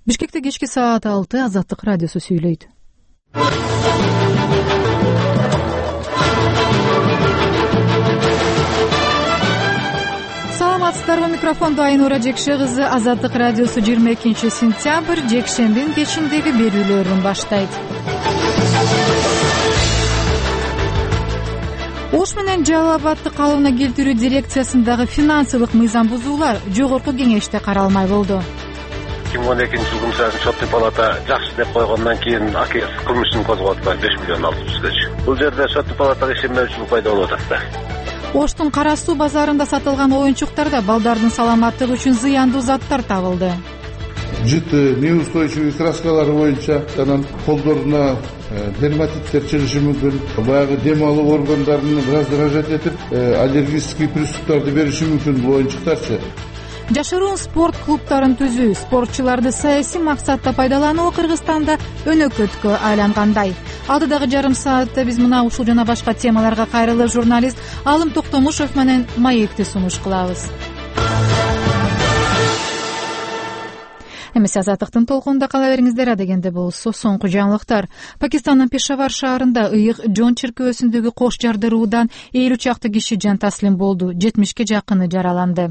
Бишкекте кечки саат 6 Азаттык радиосу сүйлөйт. Саламатсыздарбы, микрофондо Айнура Жекше кызы. Азаттык радиосу 22 сентябрь жекшембинин кечиндеги берүүлөрүн баштайт. Ош менен Жалал Абадты калыбына келтирүү дирекциясындагы финансылык мыйзам бузуулар жогорку кеңеште каралмай болду. 2012 жылы Соттук палата жакшы деп койгондон кийин кылмыштын козгоотуна 5 миллион 600 тысяч. Бул жерде Соттук палатага ишенбөөчүлүк пайда болуп атат. Оштун Кара суу базарында сатылган оюнчуктарда балдардын саламаттыгы үчүн зыяндуу заттар табылды. Жыты, неустойчивый краскалары боюнча анан колдоруна дерматиттер чыгышы мүмкүн. Баягы дем алуу органдарын раздражать этип, аллергический приступтарды бериши мүмкүн бул оюнчуктарчы. Жашыруун спорт клубтарын түзүү, спортчуларды саясий максатта пайдалануу Кыргызстанда өнөкөткө айлангандай. Алдыдагы жарым саатта биз мына ушул жана башка темаларга кайрылып журналист Алым Токтомушев менен маекти сунуш кылабыз. Эмесе Азаттыктын толкунунда кала бериңиздер. Адегенде болсо соңку жаңылыктар. Пакистандын Пешавар шаарында ыйык Жон чиркөөсүндөгү кош жардыруудан 50 чакты киши жан таслим болду, 70ке жакыны жараланды.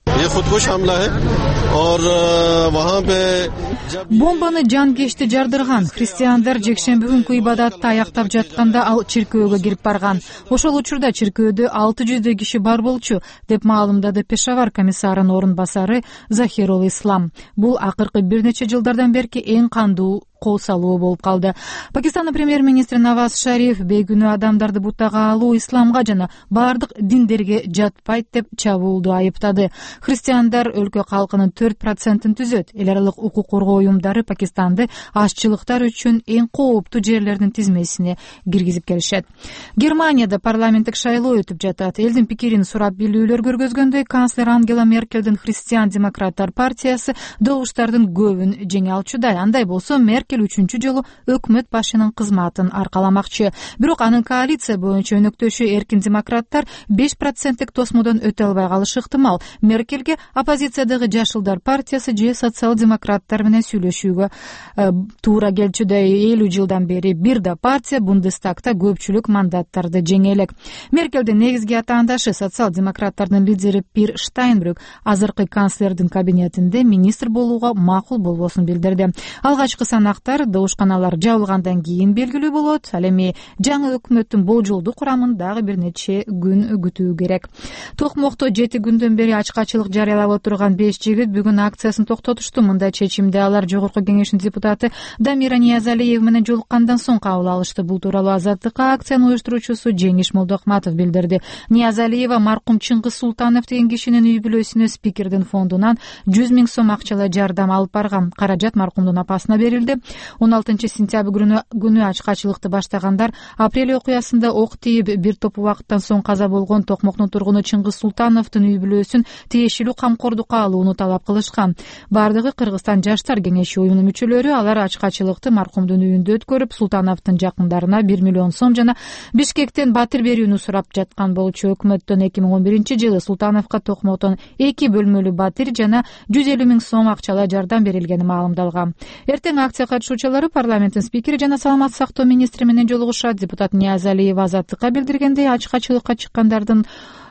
Бомбаны жанкечти жардырган. Христиандар жекшемби күнкү ибадатты аяктап жатканда ал чиркөөгө кирип барган. Ошол учурда чиркөөдө 600 киши бар болчу, деп маалымдады Пешавар комиссарынын орун басары Захирул Ислам. Бул акыркы бир нече жылдардан берки эң кандуу кол салуу болуп калды. Пакистандын премьер-министри Наваз Шариф бейгүнөө адамдарды бутага алуу исламга жана бардык диндерге жатпайт деп чабуулду айыптады. Христиандар өлкө калкынын 4%-ын түзөт. Эл аралык укук коргоо уюмдары Пакистанды ашчылыктар үчүн эң кооптуу жерлердин тизмесине киргизип келишет. Германияда парламенттик шайлоо өтүп жатат. Элдин пикирин сурап билүүлөр көргөзгөндөй, канцлер Ангела Меркелдин христиан-демократтар партиясы добуштардын көбүн жеңе алчудай. Андай болсо Меркель 3-чү жолу өкмөт башынын кызматын аркаламакчы. Бирок анын коалиция боюнча өнөктөшү эркин демократтар 5%-тик тосмодон өтө албай калышы ыктымал. Меркельге оппозициядагы Жашылдар партиясы же социал-демократтар менен сүйлөшүүгө туура келчүдөй. 50 жылдан бери бир да партия Бундестагта көпчүлүк мандаттарды жеңе элек. Меркелдин негизги атаандашы социал-демократтардын лидери Пир Штайнбрюк азыркы канцлердин кабинетинде министр болууга макул болбосун билдирди. Алгачкы санактар добушканалар жабылгандан кийин белгилүү болот. Ал эми жаңы өкмөттүн болжолдуу курамын дагы бир нече күн күтүү керек. Токмокто 7 күндөн бери ачкачылык жарыялап отурган 5 жигит бүгүн акциясын токтотушту. Мындай чечимди алар жогорку кеңештин депутаты Дамира Ниязалиев менен жолуккандан соң кабыл алышты. Бул тууралуу Азаттыкка акциянын уюштуруучусу Жеңиш Молдохматов билдирди. Ниязалиева маркум Чыңгыз Султанов деген кишинин үй бүлөсүнө спикердин фондунан 100 000 сом акчалай жардам алып барган. Каражат маркумдун апасына берилди. 16 сентябрь күнү ачкачылыкты баштагандар апрель окуясында ок тийип бир топ убакыттан соң каза болгон Токмоктун тургуну Чыңгыз Султановдун үй бүлөсүн тиешелүү камкордукка алууну талап кылышкан. Бардыгы Кыргызстан жаштар кеңеши уюмунун мүчөлөрү. Алар ачкачылыкты маркумдун үйүндө өткөрүп, Султановдун жакындарына 1 миллион сом жана Бишкектен батир берүүнү сурап жаткан болчу. Өкмөттөн 2011 жылы Султановго Токмоктон 2 бөлмөлүү батир жана 150 000 сом акчалай жардам берилгени маалымдалган. Эртең акция катышуучулары парламенттин спикери жана саламаттык сактоо министри менен жолугушат. Депутат Ниязалиева Азаттыкка билдиргендей, ачкачылыкка чыккандардын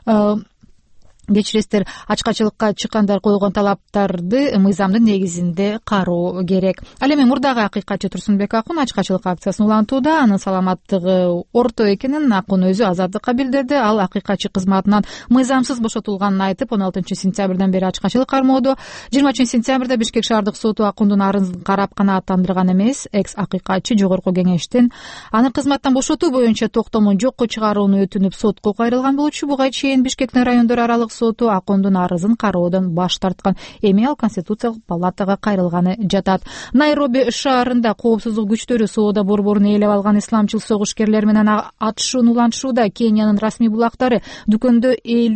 кечиристер, ачкачылыкка чыккандар койгон талаптарды мыйзамдын негизинде кароо керек. Ал эми мурдагы акыйкатчы Турсунбек Акун ачкачылык акциясын улантууда. Анын саламаттыгы орто экенин Акун өзү Азаттыкка билдирди. Ал акыйкатчы кызматынан мыйзамсыз бошотулганын айтып, 16 сентябрдан бери ачкачылык кармоодо. 20 сентябрда Бишкек шаардык соту Акундун арызын карап канааттандырган эмес. Экс акыйкатчы жогорку кеңештен аны кызматтан бошотуу боюнча токтомун жокко чыгарууну өтүнүп сотко кайрылган болчу. Буга чейин Бишкектин райондор аралык соту Акундун арызын кароодон баш тарткан. Эми ал Конституциялык палатага кайрылганы жатат. Найроби шаарында коопсуздук күчтөрү соода борборун ээлеп алган исламчыл согушкерлер менен атышууну улантышууда. Кениянын расмий булактары дүкөндө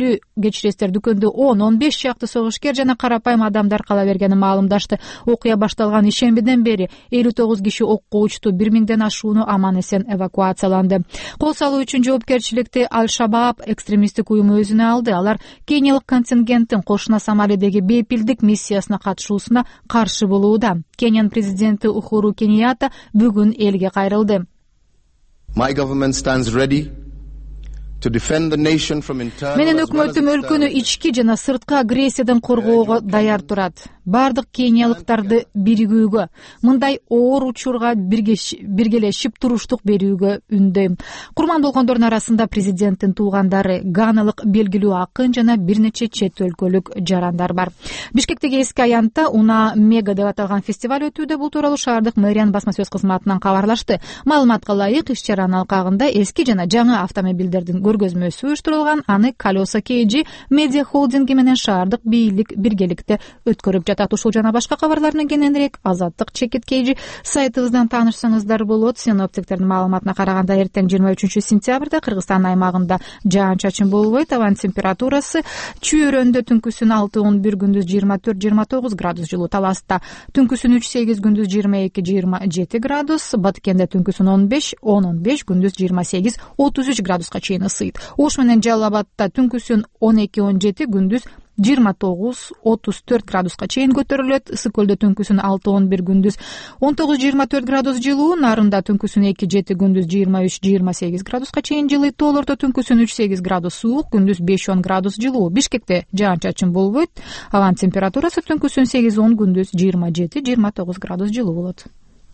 10-15 чакты согушкер жана карапайым адамдар кала бергенин маалымдашты. Окуя башталган ишембиден бери 59 киши окко учту. 1000ден ашууну аман эсен эвакуацияланды. Кол салуу үчүн жоопкерчиликти Аль-Шабаб экстремисттик уюму өзүнө алды. Алар Кениялык контингенттин кошуна Сомалидеги бейпилдик миссиясына катышуусуна каршы болууда. Кениянын президенти Ухуру Кеньята бүгүн элге кайрылды. My government stands ready to defend the nation from internal. Менин өкмөтүм өлкөнү ички жана сырткы агрессиядан коргоого даяр турат. Бардык кениялыктарды биригүүгө, мындай оор учурга биргелешип туруштук берүүгө үндөйм. Курман болгондордун арасында президенттин туугандары, ганалык белгилүү акын жана бир нече чет өлкөлүк жарандар бар. Бишкектеги эски аянтта Уна Мега деп аталган фестиваль өтүүдө. Бул тууралуу шаардык мэриянын басма сөз кызматынан кабарлашты. Маалыматка ылайык, иш-чаранын алкагында эски жана жаңы автомобилдердин көргөзмөсү уюштурулган. Аны Колеса KG медиа холдинги менен шаардык бийлик биргеликте өткөрүп жатат. Ушул жана башка кабарларына кененирээк Азаттык Чекит KG сайтыбыздан таанышсаңыздар болот. Синоптиктердин маалыматына караганда эртең 23-сентябрда Кыргызстан аймагында жаан-чачын болбойт. Абанын температурасы Чүйөрөндө түнкүсүн 6-11, күндүз 24-29 градус жылуу. Таласта түнкүсүн 3-8, күндүз 22-27 градус. Баткенде түнкүсүн 15-10-15, күндүз 28-33 градуска чейин ысыйт. Ош менен Жалал Абадта түнкүсүн 12-17, күндүз 29-34 градуска чейин көтөрүлөт. Ысык көлдө түнкүсүн 6-11, күндүз 19-24 градус жылуу. Нарында түнкүсүн 2-7, күндүз 23-28 градуска чейин жылыйт. Тоолордо түнкүсүн 3-8 градус суук, күндүз 5-10 градус жылуу. Бишкекте жаан-чачын болбойт. Абанын температурасы түнкүсүн 8-10, күндүз 27-29 градус жылуу болот.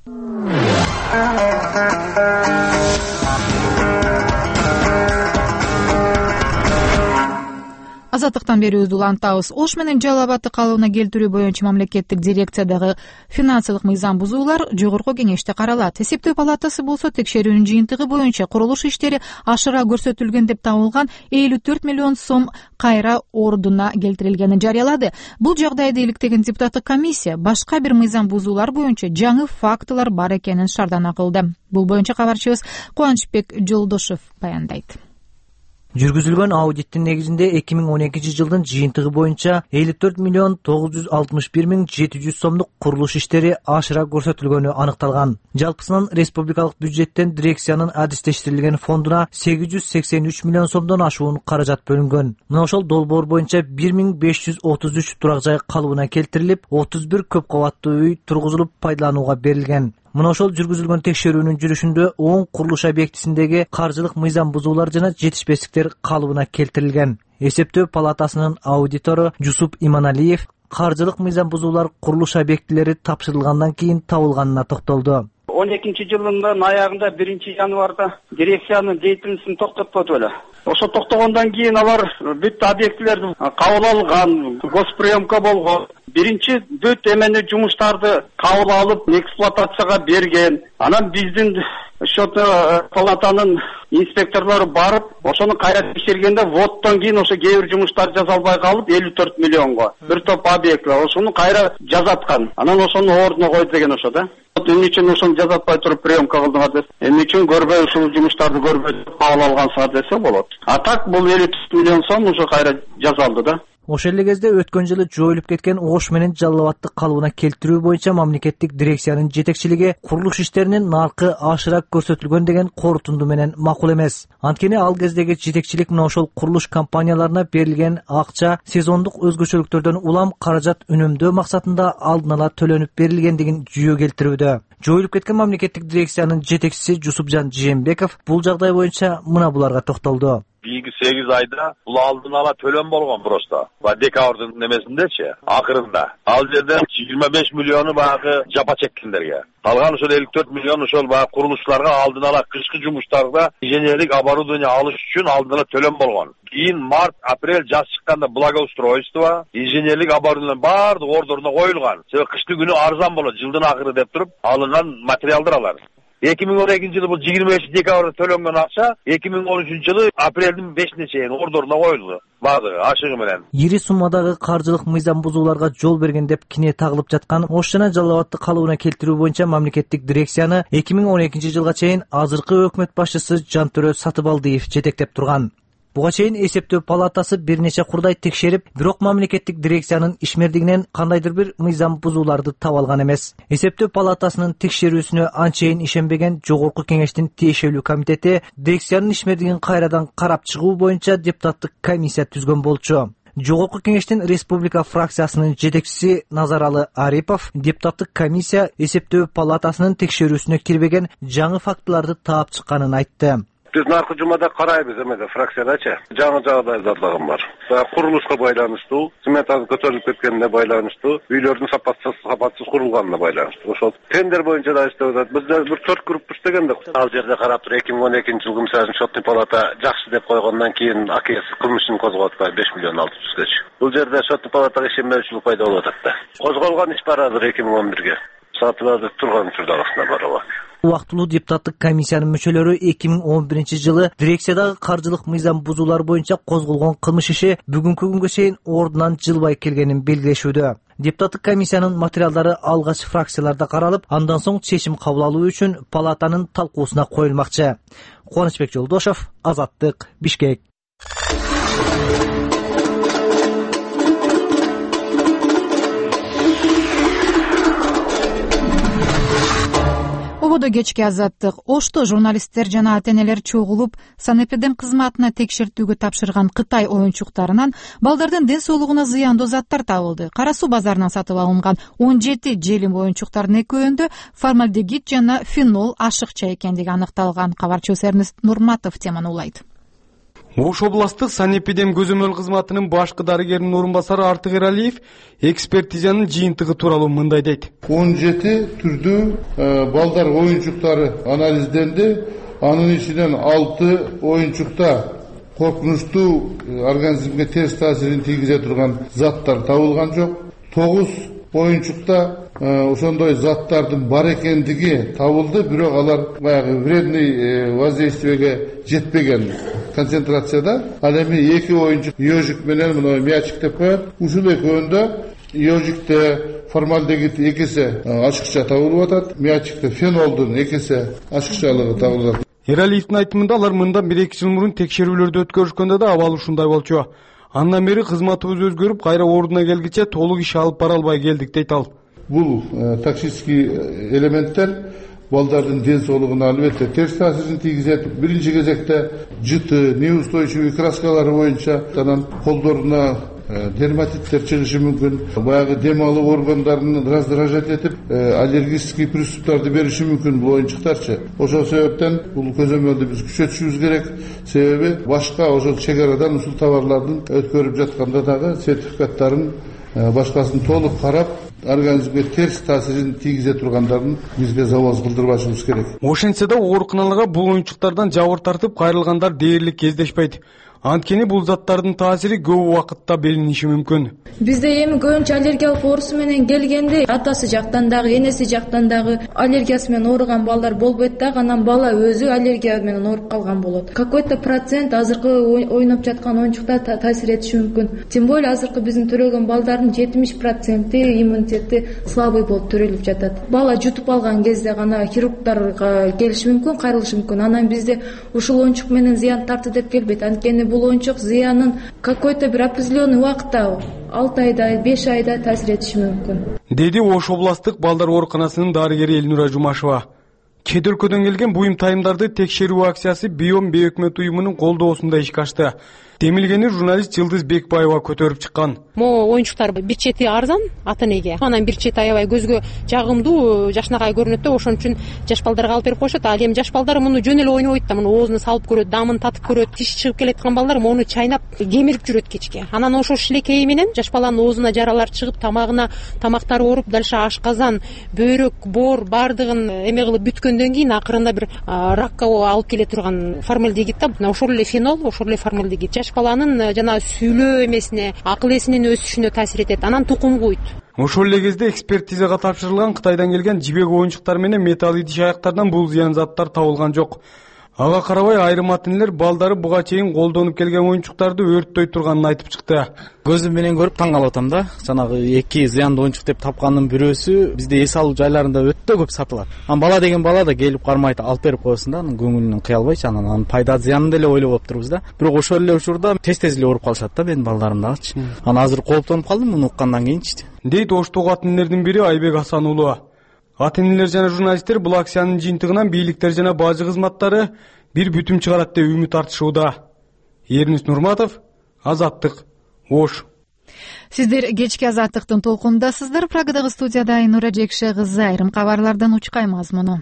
Азаттыктан берүүбүздү улантабыз. Ош менен Жалал Абадты калыбына келтирүү боюнча мамлекеттик дирекциядагы финансылык мыйзам бузуулар жогорку кеңеште каралат. Эсептөө палатасы болсо текшерүүнүн жыйынтыгы боюнча курулуш иштери ашыра көрсөтүлгөн деп табылган 54 миллион сом кайра ордуна келтирилгенин жарыялады. Бул жагдайды иликтеген депутаттык комиссия башка бир мыйзам бузуулар боюнча жаңы фактылар бар экенин шардана кылды. Бул боюнча кабарчыбыз Кубанычбек Жолдошев баяндайт. Жүргүзүлгөн аудиттин негизинде 2012 жылдын жыйынтыгы боюнча 54 миллион 961 миң 700 сомдук курулуш иштери ашыра көрсөтүлгөнү аныкталган. Жалпысынан республикалык бюджеттен дирекциянын адистештирилген фондуна 883 миллион сомдон ашуун каражат бөлүнгөн. Мына ошол долбоор боюнча 1533 турак жай калыбына келтирилип, 31 көп кабаттуу үй тургузулуп пайдаланууга берилген. Мына ошол жүргүзүлгөн текшерүүнүн жүрүшүндө 10 курулуш объектисиндеги каржылык мыйзам бузуулар жана жетишпестиктер калыбына келтирилген. Эсептөө палатасынын аудитору Жусуп Иманалиев каржылык мыйзам бузуулар курулуш объектилери тапшырылгандан кийин табылганына токтолду. 12-жылдын аягында 1-январда дирекциянын деятельностун токтотподу эле. Ошо токтогондон кийин алар бүт объектилерди кабыл алган, госприемка болгон. Биринчи бүт эмени жумуштарды кабыл алып, эксплуатацияга берген. Анан биздин счет палатанын инспекторлору барып, ошону кайра текшергенде вводдон кийин ошо кээ бир жумуштар жазалбай калып 54 миллионго бир топ объектлер ошону кайра жазаткан. Анан ошону ордуна койду деген ошо да. Эмне үчүн ошону жазатпай туруп приемка кылдыңар десе, эмне үчүн көрбөй ушул жумуштарды көрбөй кабыл алгансыңар десе болот. А так бул 54 миллион сом ошо кайра жазалды да. Ошол эле кезде өткөн жылы жоюлуп кеткен Ош менен Жалал Абадты калыбына келтирүү боюнча мамлекеттик дирекциянын жетекчилиги курулуш иштеринин наркы ашыра көрсөтүлгөн деген корутунду менен макул эмес. Анткени ал кездеги жетекчилик мына ошол курулуш компанияларына берилген акча сезондук өзгөчөлүктөрдөн улам каражат үнөмдөө максатында алдын ала төлөнүп берилгендигин жүйө келтирүүдө. Жоюлуп кеткен мамлекеттик дирекциянын жетекчиси Жусупжан Жээнбеков бул жагдай боюнча мына буларга токтолду. Бийинки 8 айда бул алдын ала төлөм болгон просто. Декабрдын немесиндечи, акырында. Ал жерден 25 миллиону багы жапа чеккендерге. Калган ошол 54 миллион ошол багы курулуштарга алдын ала кышкы жумуштарда инженерлик оборудование алыш үчүн алдын ала төлөм болгон. Кийин март, апрель жаз чыкканда благоустройство, инженерлик оборудование баардык ордуна коюлган. Себеби кышкы күнү арзан болот, жылдын акыры деп туруп алынган материалдар алар. 2012 жылы бул 25 декабрда төлөнгөн акча 2013 жылы апрелдин 5-ине чейин ордуна коюлду. Баардыгы ашыгы менен. Ири суммадагы каржылык мыйзам бузууларга жол берген деп кине тагылып жаткан Ош жана Жалал Абадты калыбына келтирүү боюнча мамлекеттик дирекцияны 2012 жылга чейин азыркы өкмөт башчысы Жантөрө Сатыбалдиев жетектеп турган. Буга чейин эсептөө палатасы бир нече курдай текшерип, бирок мамлекеттик дирекциянын ишмердигинен кандайдыр бир мыйзам бузууларды таба алган эмес. Эсептөө палатасынын текшерүүсүнө анчейин ишенбеген жогорку кеңештин тиешелүү комитети дирекциянын ишмердигин кайрадан карап чыгуу боюнча депутаттык комиссия түзгөн болчу. Жогорку кеңештин республика фракциясынын жетекчиси Назаралы Арипов депутаттык комиссия эсептөө палатасынын текшерүүсүнө кирбеген жаңы фактыларды таап чыкканын айтты. Biz narkı cumada karaybiz emede fraksiyadaçı. Жаңы жағдайлардан бар. Курулушка байланыштуу, сметаны көтөрүлүп кеткенине байланыштуу, үйлөрдүн сапатсыз курулганына байланыштуу. Ошол тендер боюнча да иштеп атат. Бизде бир 4 групп иштегенде. Ал жерде карап туруп 2012-жылы мисалы шоттун палата жакшы деп койгондон кийин акesi кылмышын козгоп атпай 5 миллион 600 кечи. Бул жерде соттун палатага ишенбөөчүлүк пайда болуп атат да. Козголгон иш бар азыр 2011-ге. Сатылады турган учурда барабы. Убактылуу депутаттык комиссиянын мүчөлөрү 2011-жылы дирекциядагы каржылык мыйзам бузуулар боюнча козголгон кылмыш иши бүгүнкү күнгө чейин ордунан жылбай келгенин белгилешүүдө. Депутаттык комиссиянын материалдары алгач фракцияларда каралып, андан соң чечим кабыл алуу үчүн палатанын талкуусуна коюлмакчы. Кубанычбек Жолдошов, Азаттык, Бишкек. Ободо кечки Азаттык. Ошто журналисттер жана ата-энелер чогулуп, санэпидем кызматына текшертүүгө тапшырган Кытай оюнчуктарынан балдардын ден соолугуна зыяндуу заттар табылды. Кара суу базарынан сатып алынган 17 желим оюнчуктардын экөөндө формальдегид жана фенол ашыкча экендиги аныкталган. Кабарчыбыз Эрнест Нурматов теманы улайт. Ош областык санэпидем көзөмөл кызматынын башкы дарыгеринин орун басары Артык Эралиев экспертизанын жыйынтыгы тууралуу мындай дейт. 17 түрдүү балдар оюнчуктары анализденди. Анын ичинен 6 оюнчукта коркунучтуу организмге терс таасирин тийгизе турган заттар табылган жок. 9 оюнчукта ошондой заттардын бар экендиги табылды, бирок алар баягы вредный воздействиеге жетпеген концентрацияда. Ал эми 2 оюнчук ёжик менен мына мячик деп коет. Ушул экөөндө ёжикте формальдегид 2 эсе ашыкча табылып атат, мячикте фенолдун 2 эсе ашыкчалыгы табылып атат. Эралиевдин айтымында алар мындан 1-2 жыл мурун текшерүүлөрдү өткөрүшкөндө да абал ушундай болчу. Андан бери кызматыбыз өзгөрүп, кайра ордуна келгиче толук иш алып бара албай келдик дейт ал. Бул токсический элементтер балдардын ден соолугуна албетте терс таасирин тийгизет. Биринчи кезекте жыты, неустойчивый краскалары боюнча анан колдоруна дерматиттер чыгышы мүмкүн. Баягы дем алуу органдарын раздражать этип, аллергический приступтарды бериши мүмкүн бул оюнчуктарчы. Ошол себептен бул көзөмөлдү биз күчөтүшүбүз керек. Себеби башка ошол чек арадан ушул товарлардын өткөрүп жатканда дагы сертификаттарын башкасын толук карап, организмге терс таасирин тийгизе тургандарын бизге завоз кылдырбашыбыз керек. Ошентсе да ооруканаларга бул оюнчуктардан жабыр тартып кайрылгандар дээрлик кездешпейт. Анткени бул заттардын таасири көп убакытта билиниши мүмкүн. Бизде эми көбүнчө аллергиялык оорусу менен келгенде атасы жактан дагы, энеси жактан дагы аллергиясы менен ооруган балдар болбойт да, анан бала өзү аллергия менен ооруп калган болот. Какой-то процент азыркы ойноп жаткан оюнчуктар таасир этиши мүмкүн. Тем более азыркы биздин төрөлгөн балдардын 70% иммунитети слабый болуп төрөлүп жатат. Бала жутуп алган кезде гана хирургдарга келиши мүмкүн, кайрылышы мүмкүн. Анан бизде ушул оюнчук менен зыян тартты деп келбейт. Анткени бул оюнчук зыянын какой-то бир определенный убакытта 6 айда, 5 айда таасир этиши мүмкүн. Деди Ош областык балдар ооруканасынын дарыгери Элнура Жумашева. Чет өлкөдөн келген буюм тайымдарды текшерүү акциясы Биом бейөкмөт уюмунун колдоосунда ишке ашты. Демилгени журналист Жылдыз Бекбаева көтөрүп чыккан. Могу оюнчуктар бир чети арзан ата-энеге, анан бир чети аябай көзгө жагымдуу, жашнакай көрүнөт да, ошон үчүн жаш балдарга алып берип коюшат. Ал эми жаш балдар муну жөн эле ойнобойт да, муну оозуна салып көрөт, дамын татып көрөт. Тиш чыгып келеткан балдар муну чайнап, кемирип жүрөт кечке. Анан ошо шилекейи менен жаш баланын оозуна жаралар чыгып, тамактары ооруп, дальше ашказан, бөйрөк, боор бардыгын эме кылып бүткөндөн кийин акырында бир ракка алып келе турган формальдегид да, ошол эле фенол, ошол эле формальдегид баланын жана сүйлөө эмесине, акыл эсинин өсүшүнө таасир этет, анан тукум куйт. Ошол эле кезде экспертизага тапшырылган Кытайдан келген жибек оюнчуктар менен металл идиш аяктардан бул зыян заттар табылган жок. Ага карабай айрым ата-энелер балдары буга чейин колдонуп келген оюнчуктарды өрттөй турганын айтып чыкты. Көзүм менен көрүп таң калып атам да. Жанагы 2 зыяндуу оюнчук деп тапкандын бирөөсү бизде эс алуу жайларында өтө көп сатылат. Бала деген бала да келип кармайт, алып берип коесуң да, анын көңүлүнөн кыя албайчы, анан пайда зыянын деле ойлоп отурбуз да. Бирок ошол эле учурда тез эле ооруп калышат да менин балдарым дагычы. Анан азыр кооптонуп калдым муну уккандан кийинчи. Дейт Оштогу ата-энелердин бири Айбек Асан уулу. Ата-энелер жана журналисттер бул акциянын жыйынтыгынан бийликтер жана бажы кызматтары бир бүтүм чыгарат деп үмүт артышууда. Эрнест Нурматов, Азаттык, Ош. Сиздер кечки азаттыктын толкунундасыздар. Прагадагы студияда Айнура Жекше кызы. Айрым кабарлардан учкай мазмуну.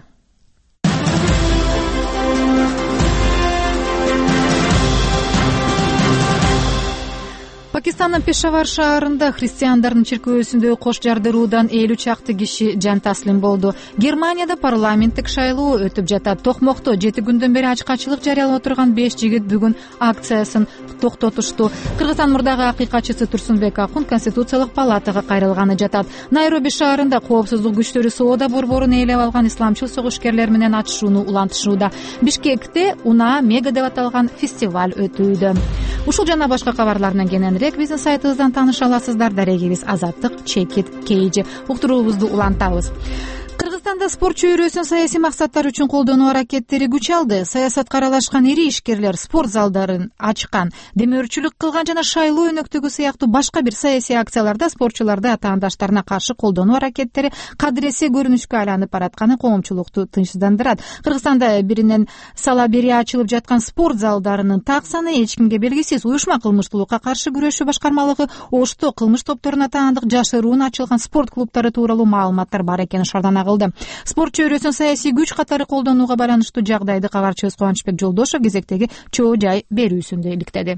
Пакистандын Пешавар шаарында христиандардын чиркөөсүндөгү кош жардыруудан 50 чакты киши жан таслим болду. Германияда парламенттик шайлоо өтүп жатат. Токмокто 7 күндөн бери ачкачылык жарыялап отурган 5 жигит бүгүн акциясын токтотушту. Кыргызстан мурдагы акыйкатчысы Турсунбек Акун Конституциялык палатага кайрылганы жатат. Найроби шаарында коопсуздук күчтөрү соода борборун ээлеп алган исламчыл согушкерлер менен атышууну улантышууда. Бишкекте Уна Мега деп аталган фестиваль өтүүдө. Ушул жана башка кабарлардан кененирээк биздин сайтыбыздан тааныша аласыздар. Дарегибиз Азаттык Чекит Кейжи. Уктуруубузду улантабыз. Кыргызстанда спорт чөйрөсүн саясий максаттар үчүн колдонуу аракеттери күч алды. Саясатка аралашкан ири ишкерлер спорт залдарын ачкан, демөөрчүлүк кылган жана шайлоо өнөктөгү сыяктуу башка бир саясий акцияларда спортчуларды атаандаштарына каршы колдонуу аракеттери кадыресе көрүнүшкө айланып баратканы коомчулукту тынчсыздандырат. Кыргызстанда биринен сала бери ачылып жаткан спорт залдарынын так саны эч кимге белгисиз. Уюшма кылмыштуулукка каршы күрөшүү башкармалыгы Ошто кылмыш топторуна таандык жашыруун ачылган спорт клубтары тууралуу маалыматтар бар экенин шаардан спорт чөйрөсүн саясий күч катары колдонууга байланыштуу жагдайды кабарчыбыз Кубанычбек Жолдошов кезектеги чоо жай берүүсүндө иликтеди.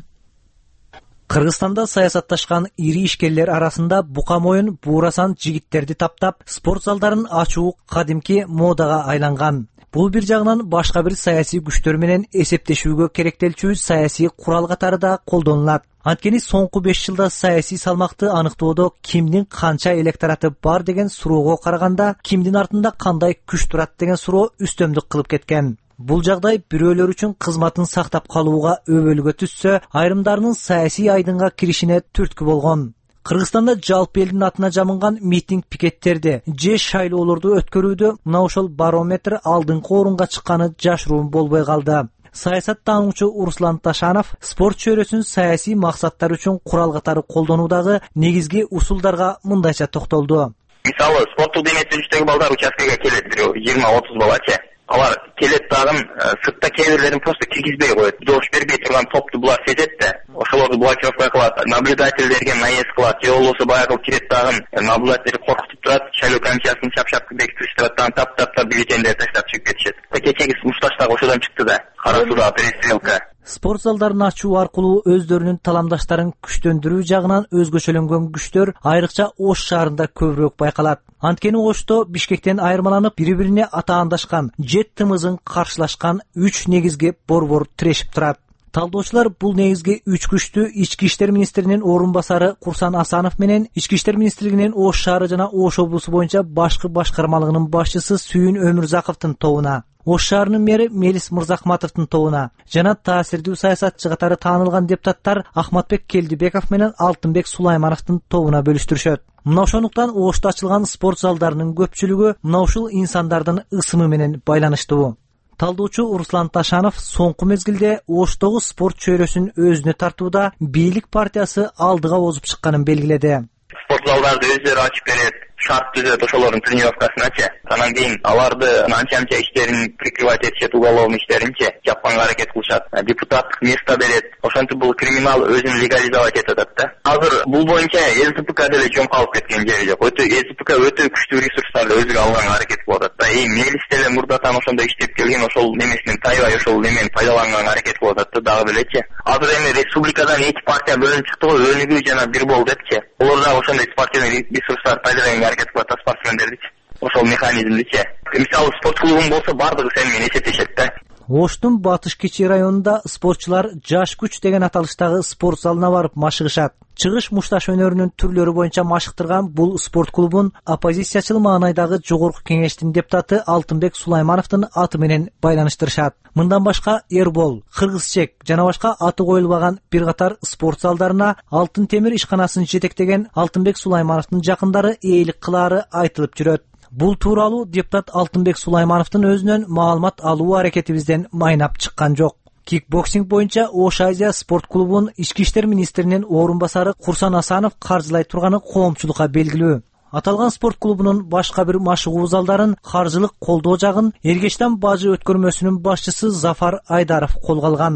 Кыргызстанда саясатташкан ири ишкерлер арасында бука моюн буурасан жигиттерди таптап спорт залдарын ачуу кадимки модага айланган. Бул бир жагынан башка бир саясий күчтөр менен эсептешүүгө керектелчү саясий курал катары да колдонулат. Анткени соңку 5 жылда саясий салмакты аныктоодо кимдин канча электораты бар деген суроого караганда кимдин артында кандай күч турат деген суроо үстөмдүк кылып кеткен. Бул жагдай бирөөлөр үчүн кызматын сактап калууга өбөлгө түшсө, айрымдарынын саясий айдынга киришине түрткү болгон. Кыргызстанда жалпы элдин атына жамынган митинг пикеттерди же шайлоолорду өткөрүүдө мына ошол барометр алдыңкы орунга чыкканы жашыруун болбой калды. Саясаттануучу Руслан Ташанов спорт чөйрөсүн саясий максаттар үчүн курал катары колдонуудагы негизги усулдарга мындайча токтолду. Мисалы, спорттук дене түзүштөгү балдар участкага келет, бирөө 20-30 балачы. Алар келет дагы сыртта кээ бирлерин просто киргизбей коет. Добуш бербей турган топту булар сезет да, ошолорду блокировка кылат, наблюдательдерге наезд кылат, же болбосо баягы кирет дагы наблюдатель коркутуп турат, шайлоо комиссиясынын чап-чап бекитип турат, таптап бюллетендерди таштап чыгып кетишет. Кечеги мушташ дагы ошодон чыкты да. Кара суда перестрелка. Спорт залдарын ачуу аркылуу өздөрүнүн таламдаштарын күчтөндүрүү жагынан өзгөчөлөнгөн күчтөр айрыкча Ош шаарында көбүрөөк байкалат. Анткени Ошто Бишкектен айырмаланып бири-бирине атаандашкан, жет тымызын каршылашкан 3 негизги борбор тирешип турат. Талдоочулар бул негизги 3 күчтү Ички иштер министринин орун басары Курсан Асанов менен Ички иштер министрлигинин Ош шаары жана Ош облусу боюнча башкы башкармалыгынын башчысы Сүйүн Өмүрзаковдун тобуна, Ош шаарынын мэри Мелис Мырзахматовдун тобуна жана таасирдүү саясатчы катары таанылган депутаттар Ахматбек Келдибеков менен Алтынбек Сулаймановдун тобуна бөлүштүрүшөт. Мына ошондуктан Ошто ачылган спорт залдарынын көпчүлүгү мына ушул инсандардын ысымы менен байланыштуу. Талдоочу Руслан Ташанов соңку мезгилде Оштогу спорт чөйрөсүн өзүнө тартууда бийлик партиясы алдыга озуп чыкканын белгиледи. Спорт залдарды өздөрү ачып берет, шарт түзөт ошолордун тренировкасыначы. Анан кийин аларды анча иштерин прикрывать этишет, уголовный иштеринчи жапканга аракет кылышат. Депутаттык место берет. Ошентип бул криминал өзүн легализовать этет да. Азыр бул боюнча ЛСПК деле жомкалып кеткен жери жок. ЛСПК өтө күчтүү ресурстарды өзүгө алганга аракет кылып атат да. Мелис деле мурдатан ошондой иштеп келген, ошол немесинен тайбай ошол немени пайдаланганга аракет кылып атат да, дагы белечи. Азыр эми республикадан 2 партия бөлүнүп чыкты го, Өнүгүү жана Бирбол депчи. Олар дагы ошондой партиянын ресурстарды пайдаланганга аракет кылып атат спортсмендердичи. Ошол механизмдичи. Мисалы спорт клубун болсо бардыгы сени менен эсептешет да. Оштун Батыш Кичи районунда спортчулар жаш күч деген аталыштагы спорт залына барып машыгышат. Чыгыш мушташ өнөрүнүн түрлөрү боюнча машыктырган бул спорт клубун оппозициячыл маанайдагы жогорку кеңештин депутаты Алтынбек Сулаймановдун аты менен байланыштырышат. Мындан башка Эрбол, Кыргызчек жана башка аты коюлбаган бир катар спорт залдарына Алтын темир ишканасын жетектеген Алтынбек Сулаймановдун жакындары ээлик кылаары айтылып жүрөт. Бул тууралуу депутат Алтынбек Сулаймановдун өзүнөн маалымат алуу аракетибизден майнап чыккан жок. Кикбоксинг боюнча Ош Азия спорт клубун Ички иштер министринин орун басары Курсан Асанов каржылай турганы коомчулукка белгилүү. Аталган спорт клубунун башка бир машыгуу залдарын каржылык колдоо жагын Эргештан бажы өткөрмөсүнүн башчысы Зафар Айдаров колго алган.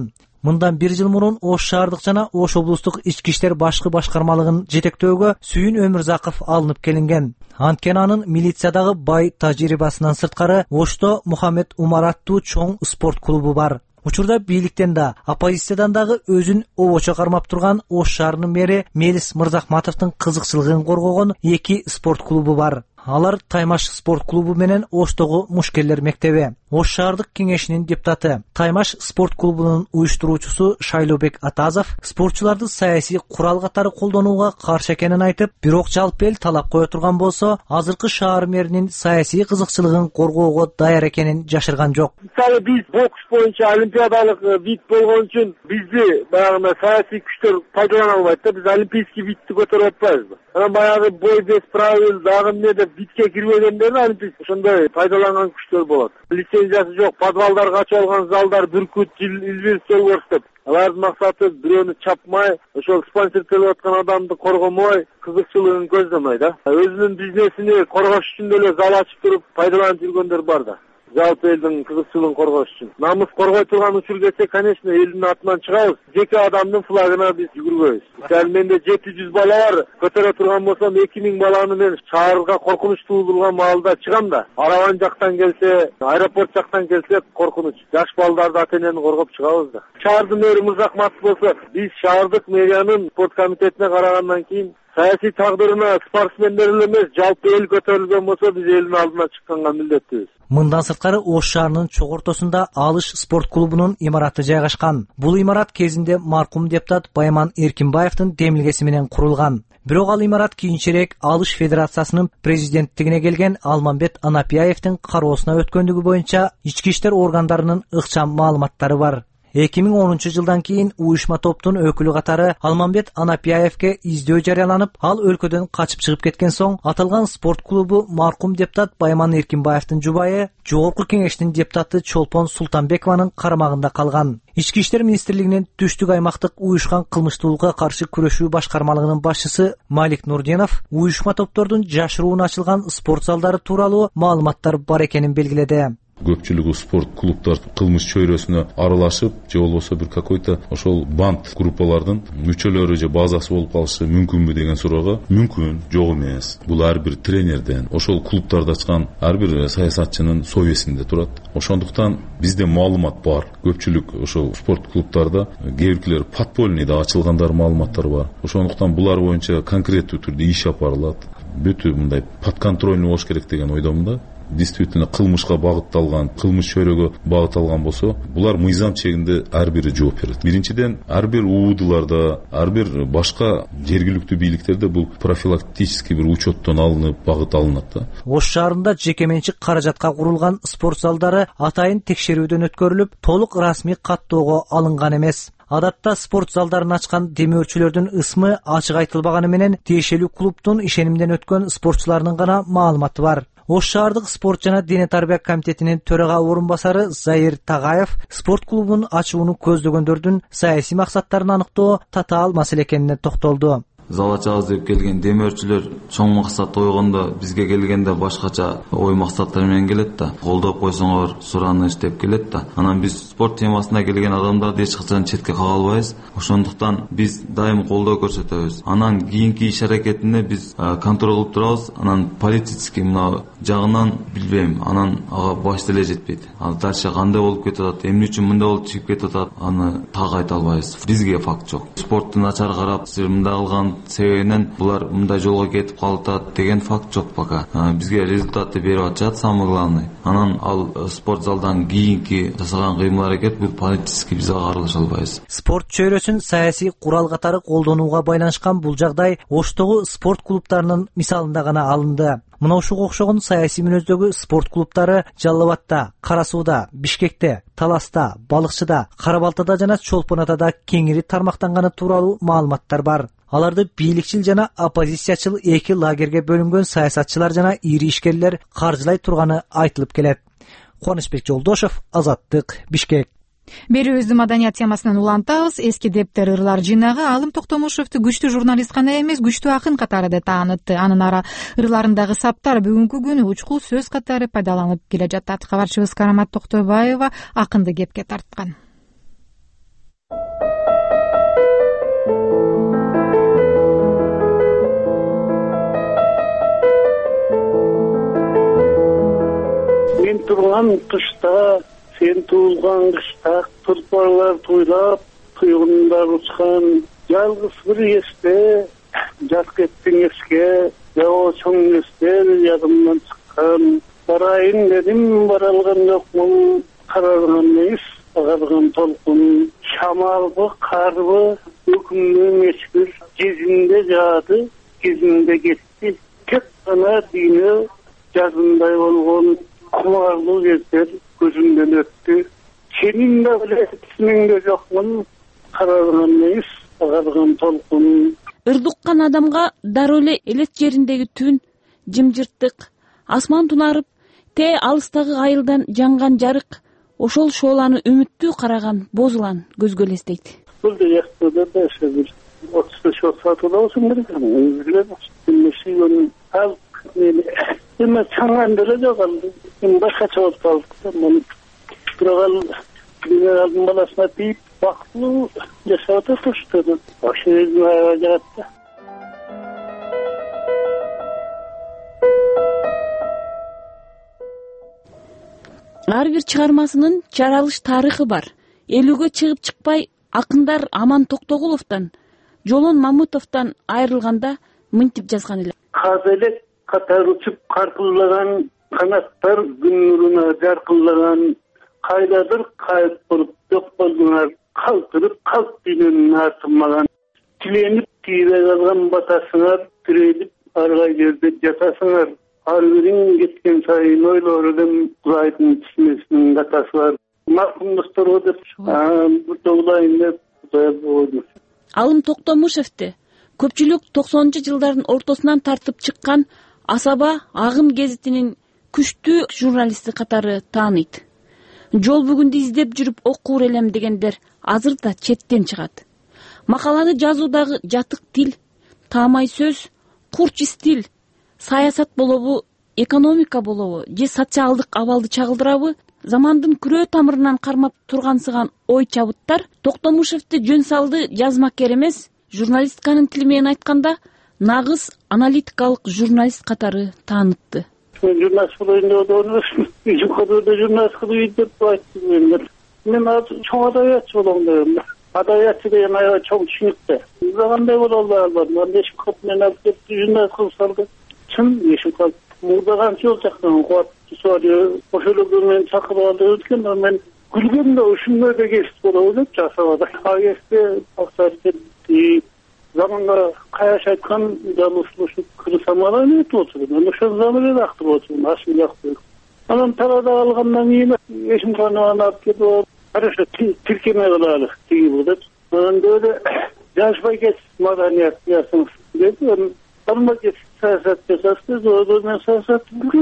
Мындан 1 жыл мурун Ош шаардык жана Ош облустук ички иштер башкы башкармалыгын жетектөөгө Сүйүн Өмүрзаков алынып келинген. Анткени анын милициядагы бай тажрыйбасынан сырткары Ошто Мухаммед Умар аттуу чоң спорт клубу бар. Учурда бийликтен да, оппозициядан дагы өзүн обочо кармап турган Ош шаарынын мэри Мелис Мырзахматовдун кызыкчылыгын коргогон 2 спорт клубу бар. Алар Таймаш спорт клубу менен Оштогу Мушкелдер мектеби. Ош шаардык кеңешинин депутаты, Таймаш спорт клубунун уюштуруучусу Шайлообек Атазов спортчуларды саясий курал катары колдонууга каршы экенин айтып, бирок жалпы эл талап кое турган болсо, азыркы шаар мэринин саясий кызыкчылыгын коргоого даяр экенин жашырган жок. Мисалы биз бокс боюнча олимпиадалык вид болгон үчүн бизди баягы саясий күчтөр пайдалана албайт да, биз олимпийский видти көтөрүп атпайбызбы? Анан баягы бой без правил дагы эмне деп видке кирбегендерин олимпийский ошондой пайдаланган күчтөр болот. Лицензиясы жок, подвалдарга ачып алган залдар бүркүт, илбир сөгөрс деп. Алардын максаты бирөөнү чапмай, ошол спонсордолуп аткан адамды коргомой, кызыкчылыгын көздөмөй да. Өзүнүн бизнесини коргош үчүн деле зал ачып туруп пайдаланып жүргөндөр бар да. Жалпы элдин кызыкчылыгын коргош үчүн. Намыс коргой турган учур келсе, конечно, элдин атынан чыгабыз. Жеке адамдын флагына биз жүгүрбөйбүз. Мисалы менде 700 бала бар, көтөрө турган болсом 2000 баланы мен шаарга коркунуч туудурган маалда чыгам да. Араван жактан келсе, аэропорт жактан келсе коркунуч. Жаш балдарды ата-энени коргоп чыгабыз да. Шаардын мэри Мырзахматов болсо, биз шаардык мэриянын спорт комитетине карагандан кийин саясий тагдырына спортсмендер эле эмес, жалпы эл көтөрүлгөн болсо, биз элдин алдына чыкканга милдеттүүбүз. Мындан сырткары Ош шаарынын чогортосунда Алыш спорт клубунун имараты жайгашкан. Бул имарат кезинде маркум депутат Байман Эркинбаевдин демилгеси менен курулган. Бирок ал имарат кийинчерээк Алыш федерациясынын президенттигине келген Алмамбет Анапияевдин кароосуна өткөндүгү боюнча ички иштер органдарынын ыкчам маалыматтары бар. 2010 жылдан кийин уюшма топтун өкүлү катары Алмамбет Анапияевге издөө жарыяланып, ал өлкөдөн качып чыгып кеткен соң, аталган спорт клубу маркум депутат Байман Эркинбаевдин жубайы, Жогорку кеңештин депутаты Чолпон Султанбекованын карамагында калган. Ички иштер министрлигинин түштүк аймактык уюшкан кылмыштуулукка каршы күрөшүү башкармалыгынын башчысы Малик Нурдинов уюшма топтордун жашыруун ачылган спорт залдары тууралуу маалыматтар бар экенин белгиледи. Көпчүлүгү спорт клубдар кылмыш чөйрөсүнө аралашып, же болбосо бир какой-то ошол банд группалардын мүчөлөрү же базасы болуп калышы мүмкүнбү деген суроого мүмкүн, жок эмес. Бул ар бир тренерден, ошол клубтарды ачкан ар бир саясатчынын совестинде турат. Ошондуктан бизде маалымат бар. Көпчүлүк ошол спорт клубтарда кээ биркилер подпольныйда ачылгандар маалыматтар бар. Ошондуктан булар боюнча конкреттүү түрдө иш алып барылат. Бүтү мындай подконтрольный болуш керек деген ойдомун да. Действительно кылмышка багытталган, кылмыш чөйрөгө багытталган болсо, булар мыйзам чегинде ар бири жооп берет. Биринчиден, ар бир УУДларда, ар бир башка жергиликтүү бийликтерде бул профилактический бир учеттон алынып, багыт алынат да. Ош шаарында жеке менчик каражатка курулган спорт залдары атайын текшерүүдөн өткөрүлүп, толук расмий каттоого алынган эмес. Адатта спорт залдарын ачкан демөөрчүлөрдүн ысмы ачык айтылбаганы менен тиешелүү клубтун ишенимден өткөн спортчуларынын гана маалыматы бар. Ош шаардык спорт жана дене тарбия комитетинин төрага орун басары Заир Тагаев спорт клубун ачууну көздөгөндөрдүн саясий максаттарын аныктоо татаал маселе экенине токтолду. Зал ачабыз деп келген демөөрчүлөр чоң максат койгондо бизге келгенде башкача ой максаттар менен келет да. Колдоп койсоңор сураныч деп келет да. Анан биз спорт темасына келген адамдарды эч качан четке кага албайбыз. Ошондуктан биз дайым колдоо көрсөтөбүз. Анан кийинки иш аракетинде биз контроль кылып турабыз. Анан политический мына жагынан билбейм. Анан ага баш деле жетпейт. Ал дальше кандай болуп кетип атат, эмне үчүн мындай болуп чыгып кетип атат, аны так айта албайбыз. Бизге факт жок. Спортту начар карап, мындай кылган себебинен булар мындай жолго кетип калат деген факт жок пока. Бизге результатты берип атышат, самый главный. Анан ал спорт залдан кийинки жасаган кыймыл аракет бул политический биз ага аралаша албайбыз. Спорт чөйрөсүн саясий курал катары колдонууга байланышкан бул жагдай Оштогу спорт клубтарынын мисалында гана алынды. Мына ушуга окшогон саясий мүнөздөгү спорт клубтары Жалал Абадта, Кара Сууда, Бишкекте, Таласта, Балыкчыда, Кара Балтада жана Чолпон Атада кеңири тармактанганы тууралуу маалыматтар бар. Аларды бийликчил жана оппозициячыл эки лагерге бөлүнгөн саясатчылар жана ири ишкерлер каржылай турганы айтылып келет. Кубанычбек Жолдошов, Азаттык, Бишкек. Берүүбүздү маданият темасынан улантабыз. Эски дептер ырлар жыйнагы Алым Токтомушевду күчтүү журналист гана эмес, күчтүү акын катары да таанытты. Анын ырларындагы саптар бүгүнкү күнү учкул сөз катары пайдаланып келе жатат. Кабарчыбыз Карамат Токтойбаева акынды кепке тарткан. Мен турган кышта, сен туулган кышта, турпалар туйлап, туйгундар учкан, жалгыз бир эсте, жат кеттиң эске, жоо чоң эстер ядымдан чыккан. Барайын дедим, бара алган жокмун, каралган эмес, агарган толкун. Шамалбы, карбы, өкүмдүү мечкир, кезинде жаады, кезинде кетти. Тек гана дүйнө жазындай болгон кумарлуу кездер көзүмдөн өттү. Сенин да билесиңде жокмун, каралган эмес, агарган толкун. Ырдуккан адамга дароо эле элет жериндеги түн, жымжырттык, асман тунарып, алыстагы айылдан жанган жарык, ошол шооланы үмүттүү караган боз улан көзгө элестейт. Бул жактада да бир 35 саат болсун керек. Ал эме чаңган деле жок ал. Башкача болуп калды. Бирок ал баласына тийип бактылуу жашап турушту. Ошол жагатта. Ар бир чыгармасынын чаралыш тарыхы бар. Элүүгө чыгып чыкпай акындар Аман Токтогуловдон, Жолон Мамутовдон айрылганда мынтип жазган эле. Казелек катар учуп каркыллаган канаттар күн нуруна жаркыллаган, кайдадыр кайып туруп жок болдуңар, калтырып калп дүйнөнүн артылмаган. Тиленип тийбей калган батасыңар, тирелип аргай жерде жатасыңар. Ар бириң кеткен сайын ойлор элем Кудайдын тисмесинин катасы бар. Маркум досторго деп бутулайын деп койду. Алым Токтомушевди көпчүлүк 90-жылдардын ортосунан тартып чыккан Асаба Агым гезитинин күчтүү журналисти катары тааныйт. Жол бүгүндү издеп жүрүп окуур элем дегендер азыр да четтен чыгат. Макаланы жазуудагы жатык тил, таамай сөз, курч стиль, саясат болобу, экономика болобу же социалдык абалды чагылдырабы, замандын күрөө тамырынан кармап тургансыган ой чабыттар Токтомушевди жөн салды жазмакер эмес, журналистканын тили менен айтканда нагыз аналитикалык журналист катары таанытты. Журналист болоюн деп жукада журналист кылып деп айттым. Мен чоң адабиятчы болом дедим. Адабиятчы деген аябай чоң түшүнүктө. Кандай боло албадым. Анда эч көп мен алып кетти, журналист кылып салды. Чын ешим калды. Мурда канча жол жактан кубаттуу сууал ошолорду мен чакырып алды экен, мен күлгөндө ушундай да кесип болобу деп жасабады. Агесте аксарти заманга каяш айткан жалушулушу кырсамала нетип отурду. Мен ошол zaman эле актырып отурдум, ашын жакты. Анан тарада алгандан кийин эшим каныбан алып кетип, хорошо тиркеме кылалы тиги деп. Анан деле жашпай кетип маданият ясыңыз деп. Алма кетип саясат жасасыз, мен саясат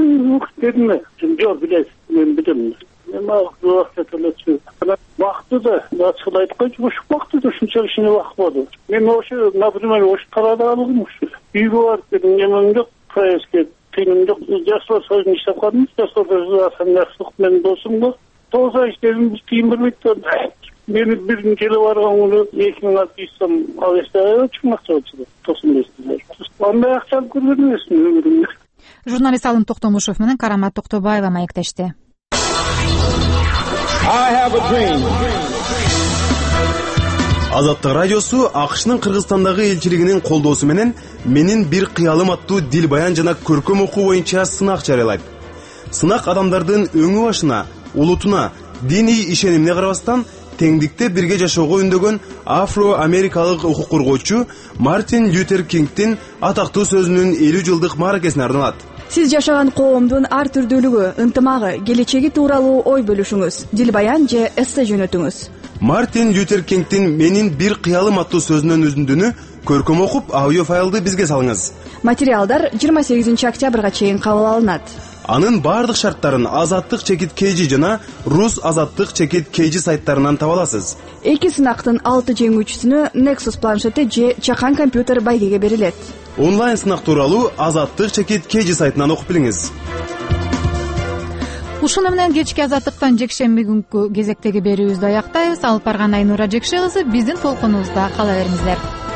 дедим. Жок, билесиз, мен билем. Мен убакытта төлөчү. Вакытты да ачык айтканчы, ошол вакытта ушунчалык ишине убакыт болду. Мен ошо, например, ошо тарада алгым ушу. Үйгө барып келдим, эмем жок, проездге тыйным жок. Жаштар союзунда иштеп калдым, жаштар союзунда мен досумго 9 ай иштедим, тыйын бербейт. Мени биринчи эле барган күнү 2600 сом алышта чыкмакчы болчу. 95 андай акча алып көргөн эмесмин өмүрүмдө. Журналист Алым Токтомушев менен Карамат Токтобаева маектешти. Азаттык радиосу АКШнын Кыргызстандагы элчилигинин колдоосу менен менин бир кыялым аттуу дил баян жана көркөм окуу боюнча сынак жарыялайт. Сынак адамдардын өңү башына, улутуна, диний ишенимине карабастан теңдикте бирге жашоого үндөгөн афро-америкалык укук коргоочу Мартин Лютер Кингдин атактуу сөзүнүн 50 жылдык мааракесине арналат. Сиз жашаган коомдун ар түрдүүлүгү, ынтымагы, келечеги тууралуу ой бөлүшүңүз, дил баян же эссе жөнөтүңүз. Мартин Лютер Кингдин менин бир кыялым аттуу сөзүнүн үзүндүнү көркөм окуп, аудио файлды бизге салыңыз. Материалдар 28 октябрга чейин кабыл алынат. Анын бардык шарттарын Азаттык чекит KG жана Рус Азаттык чекит KG сайттарынан таба аласыз. Эки сынактын 6 жеңүүчүсүнө Nexus планшети же чакан компьютер байгеге берилет. Онлайн сынак тууралуу Азаттык чекит KG сайтынан окуп билиңиз. Ушуну менен кечки азаттыктан жекшемби күнкү кезектеги берүүбүздү аяктайбыз. Алып барган Айнура Жекше кызы биздин толкунубузда кала бериңиздер.